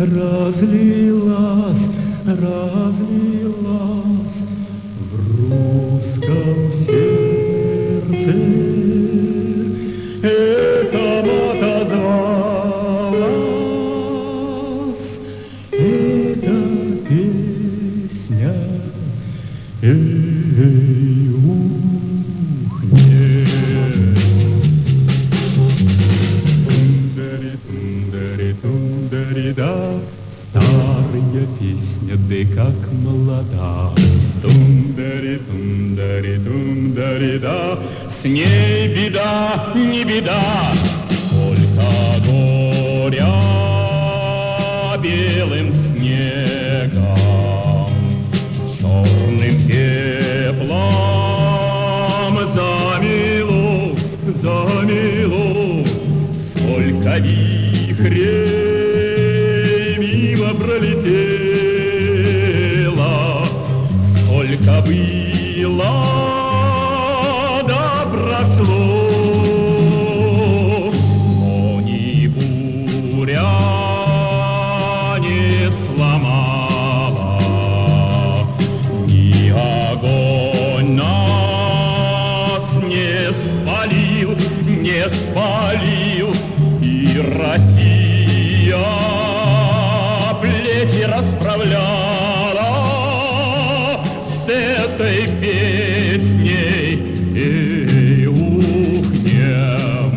разлилась в русском сердце. Эхом отозвалась эта песня. Эй, ухнет. Тундари-тундари-да, старая песня, да как молода. Тундари-тундари-тундари-да, с ней беда, не беда, сколько горя белым снегом, черным пеплом замело, сколько вихрей мимо пролетело, сколько было, да прошло, но ни буря не сломала, ни огонь нас не спалил, и Россия плечи расправляла с этой песней. Эй, ухнем.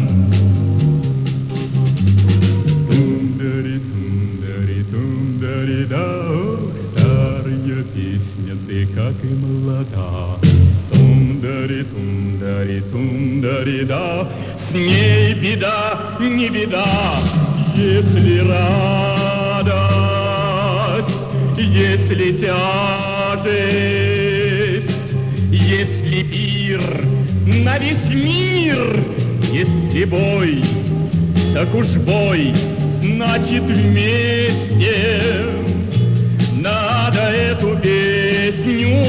Тундари-тундари-тундари-да, ох, старая песня, ты как и молода. Тундари-тундари-тундари-да, с ней беда, не беда, если радость, если тяжесть, если пир на весь мир, если бой, так уж бой, значит вместе. Надо эту песню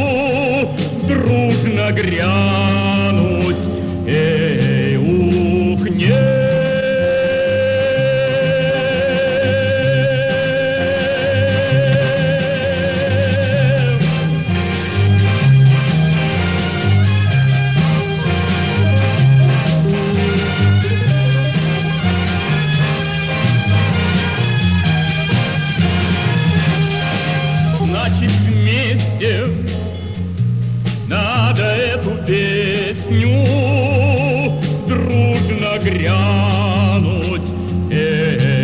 дружно грянуть. Эй, ухнем. Значит, вместе надо эту песню дружно грянуть.